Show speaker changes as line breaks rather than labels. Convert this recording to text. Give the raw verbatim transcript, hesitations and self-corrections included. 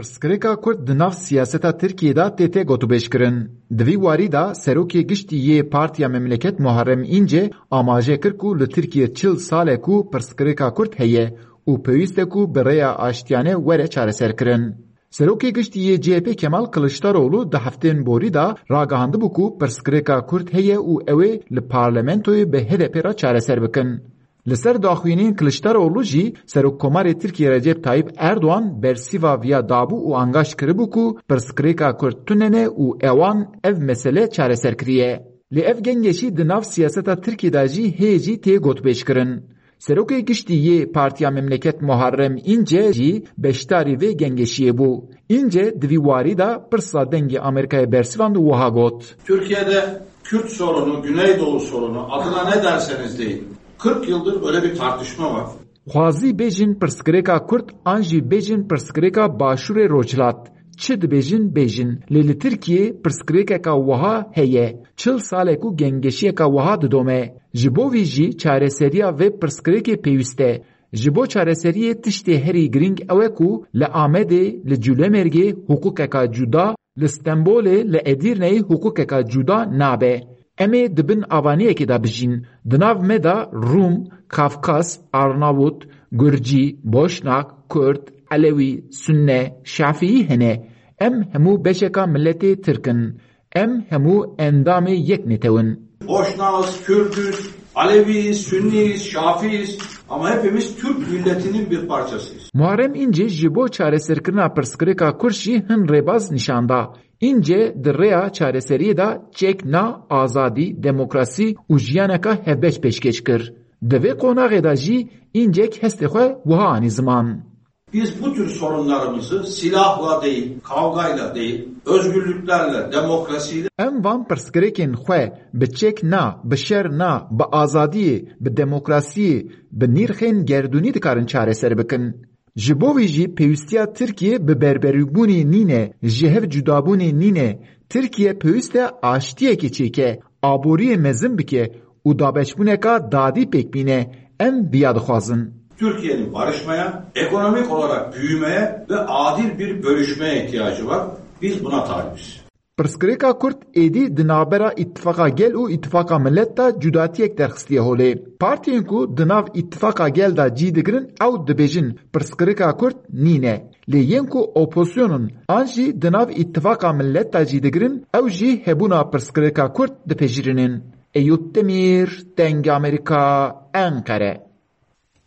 Pirsgirêka Kurd di nav siyaseta Tirkiyê da tê tê gotûbêjkirin. Di vî warî da serokê giştî yê Partiya Memleket Muharrem İnce amajê kir ku li Tirkiye çil salê ku pirsgirêka Kurd heye û pêwîst e ku bi rêya aştiyanê were çareserkirin. Serokê giştî yê C H P Kemal Kılıçdaroğlu di heftên borî da ragihandibû ku pirsgirêka Kurd heye û ew ê li parlamentoyê bi H D P ra çareser bikin. Li ser daxwîniyên Kılıçdaroğlu jî Serokkomarê Tirkiye Recep Tayyip Erdoğan bersiva vîya dabû û angaş kiribû ku pirsgirêka Kurd tunene û ewan ev mesele çareser kiriye. Lê ev gengeşî di nav siyaseta Tirkiye da jî hê jî tê gotûbêjkirin. Serokê giştî yê Partiya Memleket Muharrem İnce jî beşdarî vê gengeşiyê bû. İnce di vî warî da pirsa dengê Amerîkayê bersivand û wiha got.
Türkiye'de Kürt sorunu, Güneydoğu sorunu, adına ne derseniz deyin. kırk yıldır böyle bir tartışma var.
Xwazî bêjin pirsgirêka Kurd an jî bêjin pirsgirêka Başûrê Rojhilat. Çi dibêjin bêjin. Lê li Tirkiyê pirsgirêkeka wiha heye. Çil salê ku gengeşiyeka wiha didome. Ji bo vî jî çareseriya vê pirsgirêkê pêwîst e. Ji bo çareseriyê tiştê herî giring ew e ku li Amedê, li Cûlemêrgê hukukeka cuda, li Stenbolê, li Edirneyê hukukeka cuda nabe. Em ê dibin avaniyekê da bijîn. Di nav me da Rum, Kafkas, Arnavut, Gurcî, Boşnak, Kurd, Elewî, Sünne, Şafîî hene. Em hemû beşeka milletê Tirkin. Em hemû endamê yek netewin.
Boşnağız, Kürdüz, Aleviyiz, Sünniyiz, Şafiiyiz ama hepimiz Türk milletinin bir parçasıyız.
Muharrem İnce ji bo çareserkirina pirsgirêka Kurd jî hin rêbaz nîşanda. İnce di rêya çareseriyê da çêkna, azadî, demokrasî û jiyaneka hevbeş pêşkêş kir. Di vê qonaqê da jî İncek hestê xwe wiha anî ziman.
Biz bu tür sorunlarımızı silahla değil, kavgayla değil, özgürlüklerle, demokrasiyle...
Em van pirsgirêkên xwe bi çêkna, bi şerna, bi azadiyê, bi demokrasiyê, bi nîrxên gerdûnî dikarin çareser bikin. Ji bo vî jî pêwîstiya Tirkiye bi berberîbûnê nîne, ji hev cudabûnê nîne. Tirkiye pêwîst e aştiyekê çêke, aboriyê mezin bike û dabeşbûneka dadî pêk bîne. Em biya dixwazin.
Türkiye'nin barışmaya, ekonomik olarak büyümeye ve adil bir bölüşmeye ihtiyacı var. Biz buna talibiz.
Pirsgirêka Kurd êdî di navbera îttifaka Gel û îttifaka Millet da cudatiyek derxistiye holê. Partiyên ku di nav îttifaka Gel da cî digirin ew dibêjin pirsgirêka Kurd nîne. Lê yên ku opozisyonun an jî di nav îttifaka Millet da cî digirin ew jî hebûna pirsgirêka Kurd dipejirinin. Eyüp Demir, Dengê Amerîka, Ankara.